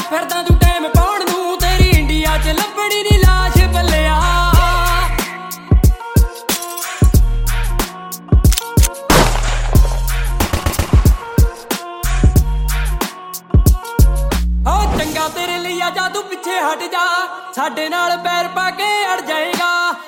ਫਿਰਦਾ ਤੂੰ ਟਾਈਮ ਪਾਉਣ ਨੂੰ, ਤੇਰੀ ਇੰਡੀਆ 'ਚ ਲੱਭਣੀ ਨੀ ਲਾਸ਼ ਬੱਲਿਆ। ਚੰਗਾ ਤੇਰੇ ਲਈ ਆ ਜਾ ਤੂੰ ਪਿੱਛੇ ਹਟ ਜਾ, ਸਾਡੇ ਨਾਲ ਪੈਰ ਪਾ ਕੇ ਅੜ ਜਾਏਗਾ।